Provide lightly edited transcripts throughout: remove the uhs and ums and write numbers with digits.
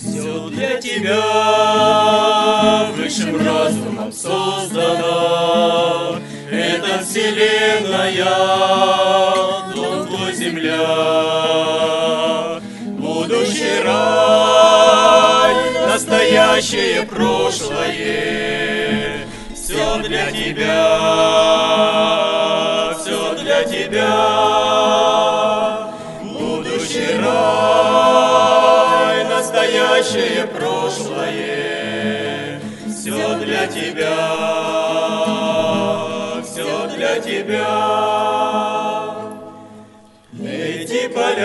Все для тебя высшим разумом создано. Это вселенная, дом твой, земля. Будущий рай, настоящее, прошлое. Все для тебя, все для тебя. Будущий рай, настоящее, прошлое. Все для тебя, все для тебя. Эти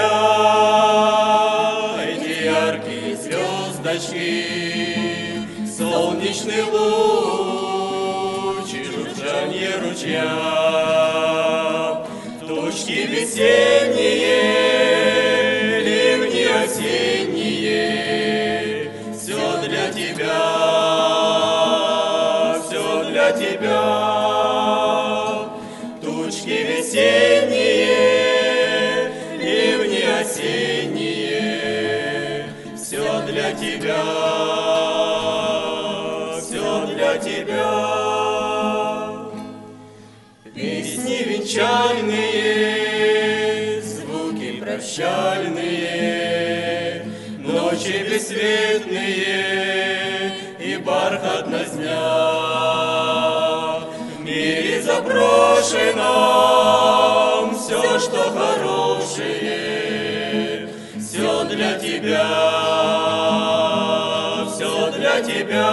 поля, эти яркие звездочки, солнечный луч и журчание ручья, тучки весенние, ливни осенние. Все для тебя, все для тебя. Тучки весенние, ливни осенние. Все для тебя, все для тебя. Песни венчальные, звуки прощальные, ночи бесцветные и бархатность дня. В мире заброшенном все, что хорошее, все для тебя, все для тебя.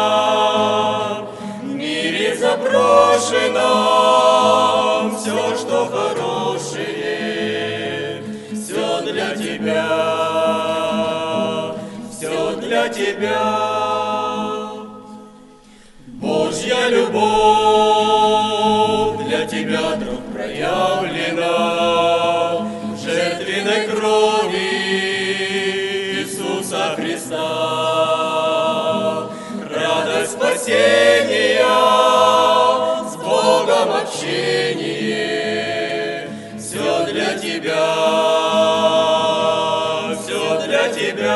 В мире заброшенном все, что хорошее, все для тебя, все для тебя. Божья любовь для тебя, друг, проявлена в жертвенной крови Иисуса Христа. Радость спасения, с Богом общение, все для тебя, все для тебя.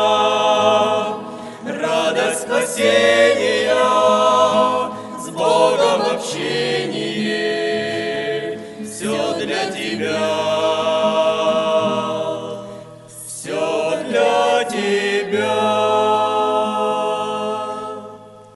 Радость спасения, с Богом общение, все для тебя.